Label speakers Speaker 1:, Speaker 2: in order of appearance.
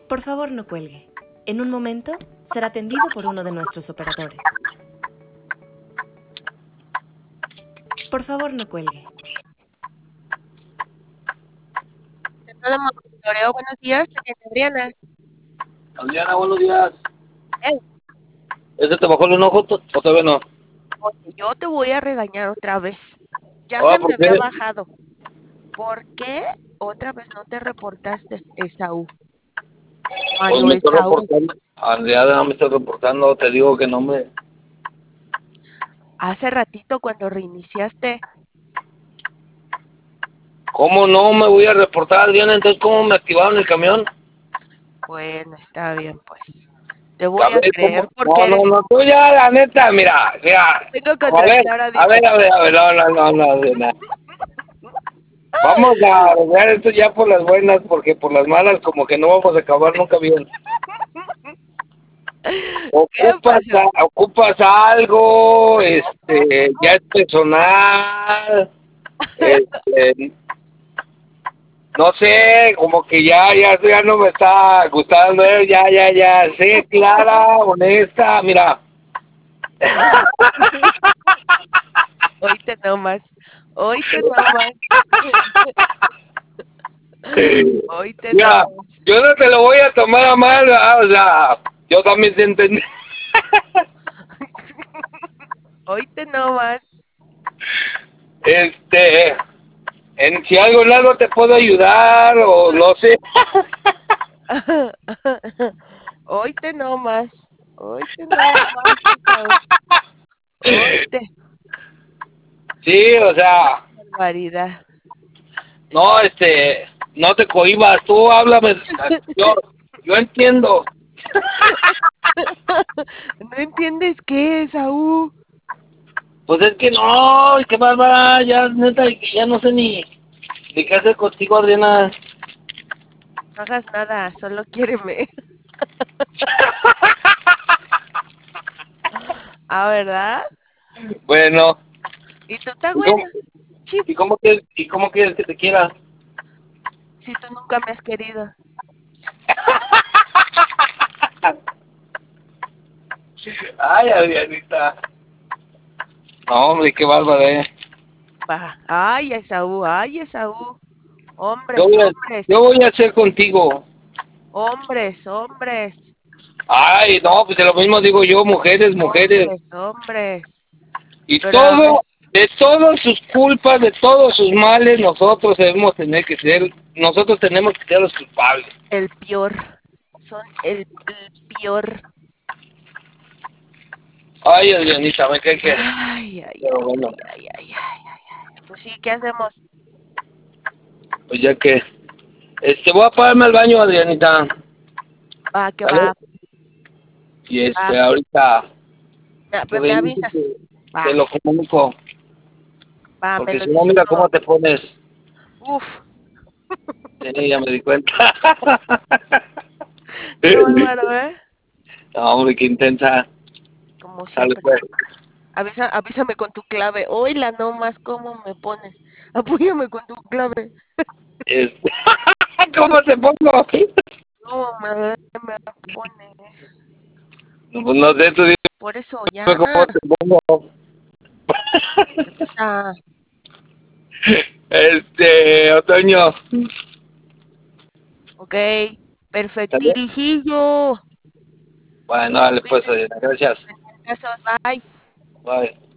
Speaker 1: Por favor, no cuelgue. En un momento será atendido por uno de nuestros operadores. Por favor, no cuelgue.
Speaker 2: Centro de Monitoreo, buenos días, teniente Adriana.
Speaker 3: Adriana, buenos días.
Speaker 2: Hey,
Speaker 3: ¿Ese te bajó el enojo o todavía no?
Speaker 2: oye, yo te voy a regañar otra vez. Ya
Speaker 3: Ah,
Speaker 2: se me
Speaker 3: ¿por
Speaker 2: había
Speaker 3: qué?
Speaker 2: bajado. ¿Por qué otra vez no te reportaste, Esaú?
Speaker 3: Pues
Speaker 2: Mario
Speaker 3: me estoy
Speaker 2: Esaú.
Speaker 3: reportando. Adriana, me estoy reportando. Te digo que no me...
Speaker 2: Hace ratito cuando reiniciaste,
Speaker 3: ¿Cómo no me voy a reportar, Adriana? Entonces, ¿cómo me activaron el camión?
Speaker 2: bueno, está bien, pues. Te
Speaker 3: A
Speaker 2: voy a
Speaker 3: ver, ¿cómo?
Speaker 2: creer porque
Speaker 3: No, no,
Speaker 2: eres...
Speaker 3: no. Tú ya, la neta, mira.
Speaker 2: Tengo que
Speaker 3: A ver,
Speaker 2: tranquilizar a
Speaker 3: a ver,
Speaker 2: Dios.
Speaker 3: a ver, a ver. No, no, no, no, Adriana. Vamos a arreglar esto ya por las buenas, porque por las malas como que no vamos a acabar nunca bien.
Speaker 2: ¿Qué
Speaker 3: Ocupas,
Speaker 2: pasó?
Speaker 3: ocupas algo, ya es personal, este, no sé, como que ya no me está gustando, ya, sé, clara, honesta, mira,
Speaker 2: Hoy te tomas. Hoy te tomas. Hoy te
Speaker 3: mira,
Speaker 2: tomas.
Speaker 3: yo no te lo voy a tomar a mal, ¿verdad? O sea, yo también te entendí,
Speaker 2: Hoy te tomas.
Speaker 3: este, si algo en algo te puedo ayudar, o no sé,
Speaker 2: Hoy te nomas. Hoy te nomas, Esaú. Hoy te.
Speaker 3: sí, o sea,
Speaker 2: Barbaridad.
Speaker 3: no, no te cohibas, tú háblame, yo, yo entiendo.
Speaker 2: ¿No entiendes qué, Esaú?
Speaker 3: Pues es que no, qué bárbara, ya, neta, ya no sé ni qué hacer contigo, Adriana.
Speaker 2: No hagas nada, solo quiéreme. Ah, ¿verdad?
Speaker 3: Bueno,
Speaker 2: Y tú estás
Speaker 3: ¿y cómo,
Speaker 2: buena. Chip,
Speaker 3: y cómo quieres que te quiera?
Speaker 2: si tú nunca me has querido.
Speaker 3: Ay, Adrianita. No, hombre, qué bárbara,
Speaker 2: Va. Ay, Esaú, ay, Esaú.
Speaker 3: Yo
Speaker 2: Hombres,
Speaker 3: voy a,
Speaker 2: hombres,
Speaker 3: yo voy a hacer contigo.
Speaker 2: hombres, hombres,
Speaker 3: Ay, no, pues de lo mismo digo yo, mujeres, mujeres.
Speaker 2: hombres, hombres.
Speaker 3: Y
Speaker 2: Pero a ver,
Speaker 3: todo, de todas sus culpas, de todos sus males, nosotros tenemos que ser los culpables.
Speaker 2: el peor. Son el peor.
Speaker 3: Ay, Adrianita, me cae que...
Speaker 2: Ay, ay,
Speaker 3: Pero
Speaker 2: ay,
Speaker 3: bueno,
Speaker 2: ay, ay, ay, ay, ay, ay. Pues sí, ¿qué hacemos?
Speaker 3: pues ya que... voy a pararme al baño, Adrianita,
Speaker 2: Va, que va,
Speaker 3: ¿vale? Y
Speaker 2: va.
Speaker 3: ahorita que
Speaker 2: Me
Speaker 3: reinicie
Speaker 2: avisas. Va,
Speaker 3: te lo comunico,
Speaker 2: va, me
Speaker 3: porque
Speaker 2: lo
Speaker 3: si no,
Speaker 2: dices
Speaker 3: mira cómo
Speaker 2: todo.
Speaker 3: te pones.
Speaker 2: Uf,
Speaker 3: Sí, ya me di cuenta.
Speaker 2: qué bárbaro, ¿eh?
Speaker 3: No, hombre, qué intensa.
Speaker 2: Como
Speaker 3: Sale
Speaker 2: siempre.
Speaker 3: pues.
Speaker 2: Avísame con tu clave. Oíla nomás cómo me pones. Apóyame con tu clave.
Speaker 3: Este, ¿Cómo te pongo?
Speaker 2: No, me pones.
Speaker 3: Pues no sé, tú dime
Speaker 2: Por eso, ya.
Speaker 3: cómo te pongo.
Speaker 2: ¿Qué pasa?
Speaker 3: Otoño.
Speaker 2: Ok,
Speaker 3: ¿Sale?
Speaker 2: perfectirijillo.
Speaker 3: Bueno, dale pues,
Speaker 2: Cuídate,
Speaker 3: Adriana, gracias.
Speaker 2: pendientazos, bye.
Speaker 3: Bye.